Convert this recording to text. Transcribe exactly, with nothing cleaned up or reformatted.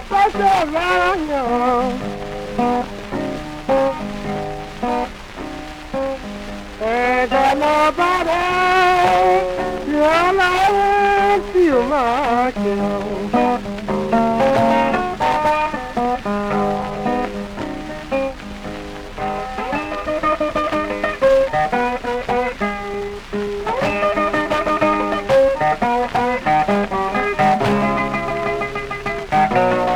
That's around you. And that nobody, you're like you, my girl.